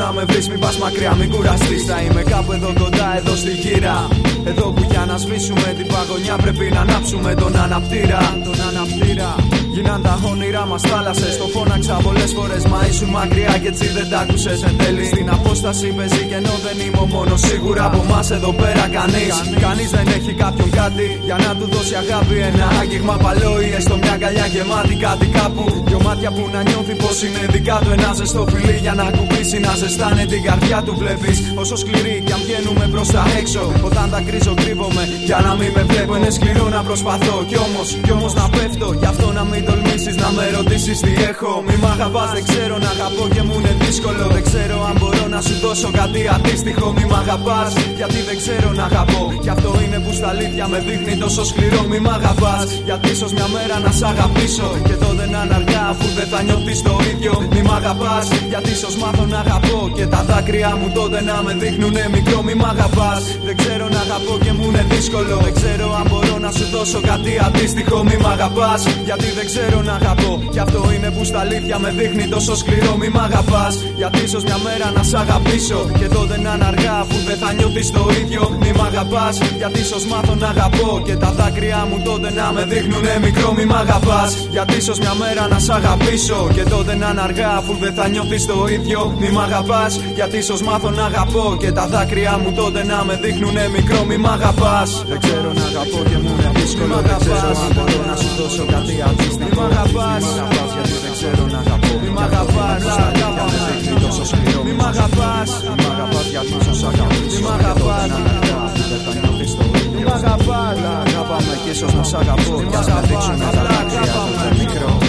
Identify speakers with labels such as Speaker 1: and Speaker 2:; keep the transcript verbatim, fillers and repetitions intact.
Speaker 1: να με βρεις, μην πας μακριά, μην κουραστείς. Θα είμαι κάπου εδώ κοντά, εδώ στη γύρα. Εδώ που για να σβήσουμε την παγωνιά πρέπει να ανάψουμε τον αναπτήρα. Τον αναπτήρα. Γίναν τα όνειρά μας θάλασσες. Το φώναξα πολλές φορές, μα ήσουν μακριά κι έτσι δεν τ' άκουσες εν τέλει. Στην απόσταση παίζει και ενώ δεν είμαι μόνο. Σίγουρα από μας εδώ πέρα κανείς Κανείς δεν έχει κάποιον κάτι για να του δώσει αγάπη. Ένα άγγιγμα παλαιό ή έστω μια αγκαλιά γεμάτη κάτι κάπου. Δυο μάτια που να νιώθει πως είναι δικά του. Ένα ζεστό φιλί για να κουμπίσει, να ζεστάνε την καρδιά του. Βλέπεις όσο σκληρή κι αν βγαίνουμε προς τα έξω. Όταν τα κρίζω κρύβομαι για να μην με βλέπω. Είναι σκληρό να προσπαθώ κι όμως, κι όμως να πέφτω. Γι' αυτό να μην τολμήσεις να με ρωτήσεις τι έχω. Μη μ' αγαπάς, δεν ξέρω να αγαπώ και μου είναι δύσκολο. Δεν ξέρω αν μπορώ να σου δώσω κάτι αντίστοιχο. Μη μ' αγαπάς, γιατί δεν ξέρω να αγαπώ. Κι αυτό είναι που στα αλήθεια με δείχνει τόσο σκληρό. Μη μ' αγαπάς, γιατί ίσως μια μέρα να σ' αγαπήσω. Και τότε να είναι αργά αφού δεν θα νιώθεις το ίδιο. Μη μ' αγαπάς, γιατί ίσως μάθω να αγαπώ. Και τα δάκρυα μου τότε να με δείχνουνε μικρό. Μη μ' αγαπάς, δεν ξέρω να αγαπώ και μου είναι δύσκολο. Δεν ξέρω αν μπορώ να σου δώσω κάτι αντίστοιχο. Μη μ' αγαπάς, γιατί δεν ξέρω να αγαπώ. Κι αυτό είναι που στα αλήθεια με δείχνει τόσο σκληρό. Μη μ' αγαπάς, γιατί ίσως μια μέρα να σ' αγαπήσω. Και τότε να είναι αργά αφού δεν θα νιώθεις το ίδιο. Μη μ' αγαπάς, γιατί ίσως μάθω να αγαπώ. Και τα δάκρυα μου τότε να με δείχνουνε μικρό. Μη μ' αγαπάς, γιατί ίσως μια μέρα να σ' αγαπήσω. Και τότε να είναι αργά αφού δεν θα νιώθεις το ίδιο. Μη μ' αγαπάς, γιατί ίσως μάθω να αγαπώ. Και τα δάκρυα μου τότε να με δείχνουνε μικρό. Μη μ' αγαπάς, δεν ξέρω να αγαπώ και μου είναι δύσκολο. Δεν ξέρω αν μπορώ να σου δώσω κάτι αντίστοιχο. Μη μ' αγαπάς, γιατί δεν ξέρω να αγαπώ. Μη μ' αγαπάς, αγάπα με δείχνει τόσο σκληρό. Μη μ' αγαπάς, μη μ' αγαπάς, γιατί ίσως αγαπήσω. Μη μ' αγαπάς, δεν θα νιώθεις το ίδιο. Μη μ' αγαπάς, αγάπα με κι ίσως να σ' αγαπώ. Κι ας με δείξουν τα δάκρυα του μικρό.